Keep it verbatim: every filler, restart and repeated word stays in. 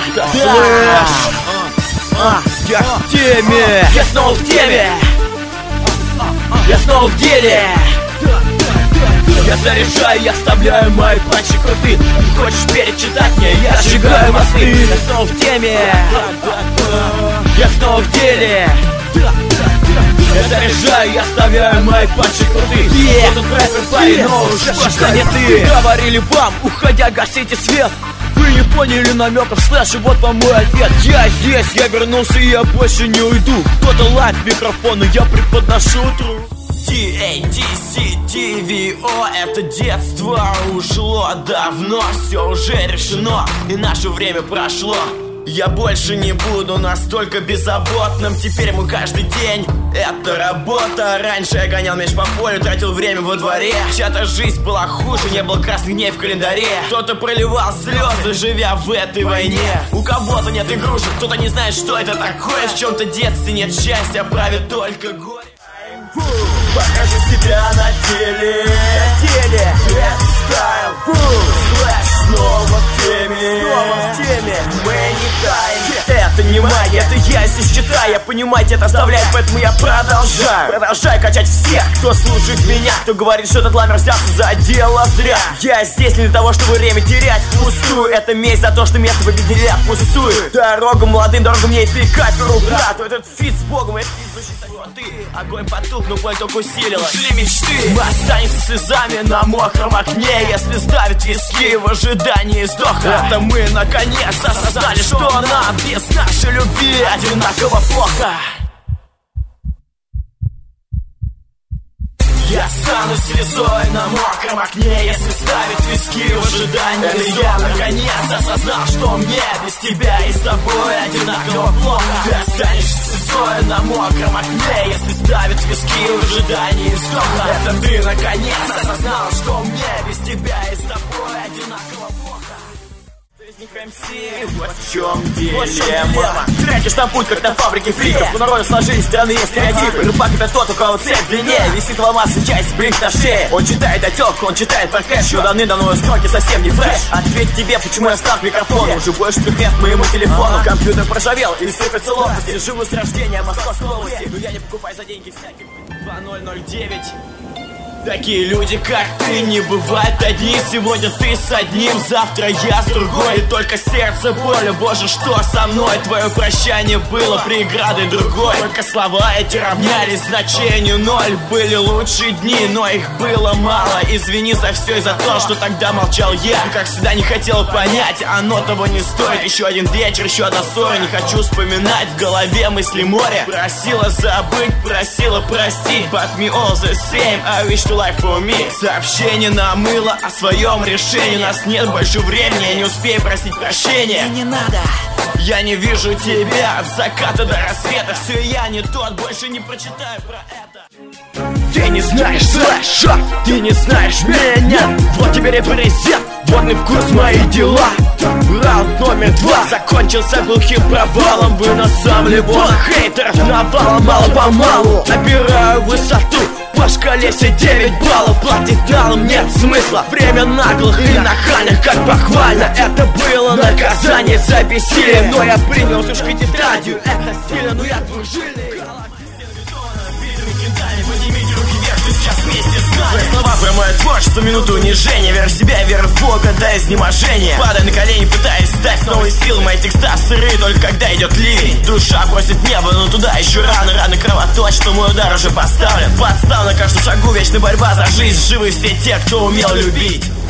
Да, слышь, я в теме. Я снова в теме. Я снова в деле. Я заряжаю, я вставляю мои панчи крутые. Не хочешь перечитать мне, я сжигаю мосты. Я снова в теме. Я снова в деле. Я заряжаю, я вставляю мои панчи крутые. Yeah. Этот рэпер парень, но уже что не ты. Говорили вам, уходя, гасите свет. Вы не поняли намеков, слэш, и вот вам мой ответ. Я здесь, я вернулся, и я больше не уйду. Кто-то лайв микрофон, и я преподношу тру. ти эй ди си ти ви о, это детство ушло давно, все уже решено, и наше время прошло. Я больше не буду настолько беззаботным. Теперь мой каждый день — это работа. Раньше я гонял мяч по полю, тратил время во дворе. Чья-то жизнь была хуже, не было красных дней в календаре. Кто-то проливал слезы, живя в этой войне. У кого-то нет игрушек, кто-то не знает, что это такое. В чем-то детстве нет счастья, правит только горе. Покажи себя на деле, на деле. Это стайл, слэш, снова в теме, снова в теме. Мы не таем. Это не магия, это я здесь читаю. Я понимаете, это оставляет, поэтому я продолжаю. Продолжаю качать всех, кто слушает меня, кто говорит, что этот ламер взялся за дело зря. Я здесь не для того, чтобы время терять впустую. Это месть за то, что место победили пустую. Дорогу молодым, дорогу мне и пикаперу, брат. Этот фит с Богом, это фит звучит так, вот ты. Огонь потух, но боль только усилилась. Ушли мечты, мы останемся слезами на мокром окне. Если ставить виски в ожидании сдоха, это мы наконец осознали, что нам без нашей любви одинаково плохо. Я стану слезой на мокром окне, если ставить виски в ожидании. Это я наконец осознал, что мне без тебя и с тобой одинаково плохо. Ты останешься слезой на мокром окне, если ставить виски в ожидании вздоха. Это ты наконец осознал, что мне без тебя и с тобой одинаково плохо. эм си, вот в чем дилемма. Треки штампуют, как на фабрике фриков. У народа сложились странные стереотипы. Рыбак — это тот, у кого цепь длиннее. Висит ломаться часть, блинк на шее. Он читает отек, он читает про кэш. Но давным-давно строки совсем не фреш. Ответь тебе, почему я стал к микрофону. Уже больше трех лет моему телефону. Компьютер проржавел и сыпется лопасти. Живу с рождения Московской области, но я не покупаю за деньги всяких. два ноль ноль девять. Такие люди, как ты, не бывают одни. Сегодня ты с одним, завтра я с другой. И только сердце боли, боже, что со мной? Твое прощание было преградой другой. Только слова эти равнялись значению ноль. Были лучшие дни, но их было мало. Извини за все и за то, что тогда молчал я. Как всегда не хотел понять, оно того не стоит. Еще один вечер, еще одна ссора. Не хочу вспоминать, в голове мысли море. Просила забыть, просила простить. But me all the same, I wish to life for me. Сообщение намыло о своем решении. У нас нет больше времени, я не успею просить прощения. Мне не надо. Я не вижу тебя от заката до рассвета. Все, я не тот, больше не прочитаю про это. Ты не знаешь слэша, ты не знаешь меня. Вот теперь я презент, водный вкус мои дела. Раунд номер два закончился глухим провалом. Выносом ливона хейтеров навалом. Мало-помалу набираю высоту. По шкале все девять баллов. Платить налом нет смысла. Время наглых и нахальных, как похвально. Это было наказание за бессилие. Но я принял сушки тетрадью. Это сильно, но я двужильный. Поднимите руки вверх, ты сейчас вместе с нами. Твои слова про мое творчество, минуту унижения. Вера в себя, вера в Бога, до изнеможения. Падай на колени, пытаясь стать новой силой. Мои текста сырые, только когда идет ливень. Душа просит небо, но туда еще рано. Рано кровоточит, но мой удар уже поставлен. Подстав на каждом шагу, вечная борьба за жизнь. Живы все те, кто умел любить.